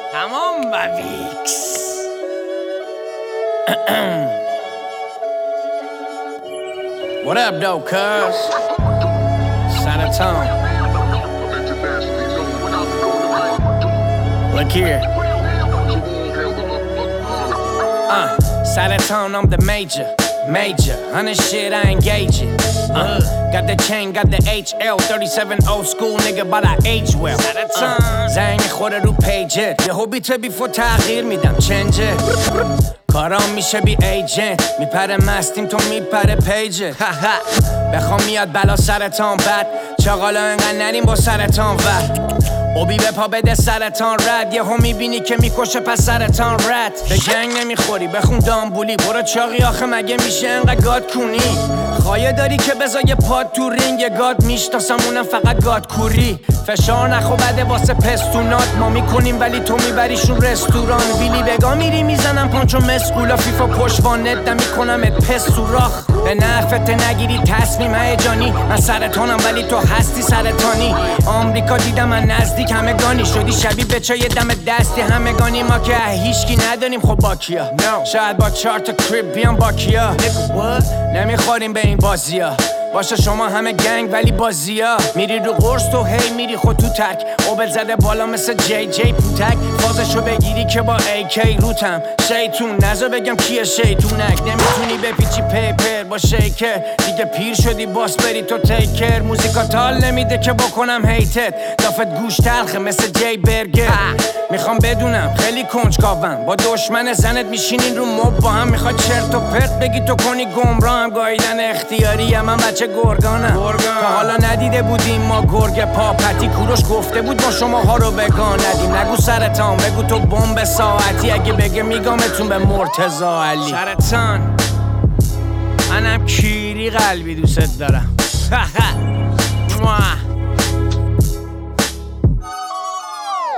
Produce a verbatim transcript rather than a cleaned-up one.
تمام و ویکس. What up though, cuz? Sanatone. Look here. Uh, Sanatone, I'm the major. Major, hundred shit, I engage it. Uh, got the chain, got the H L thirty-seven old school nigga, but I age well. Uh, زنگ خوره رو پیجر یه هوبی تو بیفو تغییر میدم چنجه کارام میشه بی ایجنت میپره مستیم تو میپره پیجت بخوام میاد بلا سرطان بد چاقالا انقدر نریم با سرطان ور اوبی به پا بده سرطان رد یه هم میبینی که میکشه پس سرطان رد به جنگ نمیخوری بخون دامبولی برو چاقی آخه مگه میشه انقدر گاد کونی خواهی داری که بذار یه پاد تو رینگ یه گاد میشتاسم اونم فقط گاد کوری فشار نخو بده واسه پستونات ما میکنیم ولی تو میبریشون رستوران ویلی بگا میری میزنم پانچو مسکولا فیفا پشوانت نمیکنم ات پس سوراخ به نفت نگیری تصمیم هیجانی من سرطانم ولی تو هستی سرطانی آمریکا دیدم من نزدیک همگانی شدی شبیه به چای دم دستی همگانی ما که هیچکی نداریم خب با کیا no. شاید با چهار تا کریپ بیام با کیا نمیخوریم به این بازیا باشه شما همه گنگ ولی بازیا میری رو قرص تو هی میری خود تو تک اوبل زده بالا مثل جی جی پوتک فازشو بگیری که با ای کی روتم شیطون نزا بگم کیه شیطونک نمیتونی بپیچی پیپر با شیکر دیگه پیر شدی باس بری تو تیکر موزیکا تال نمیده که بکنم هیتت دافت گوش تلخه مثل جی برگر میخوام بدونم خیلی کنجکاوم با دشمن زنت میشینین رو مب با هم میخواد چرت و پرت بگی تو کنی گمراهم گاییدن اختیاری من بچه گرگانم تا حالا ندیده بودیم ما گرگ پاپتی کوروش گفته بود ما شما ها رو بگان ندیم نگو سرطان بگو تو بمب ساعتی اگه بگه میگامتون به مرتضی علی سرطان منم کیری قلبی دوست دارم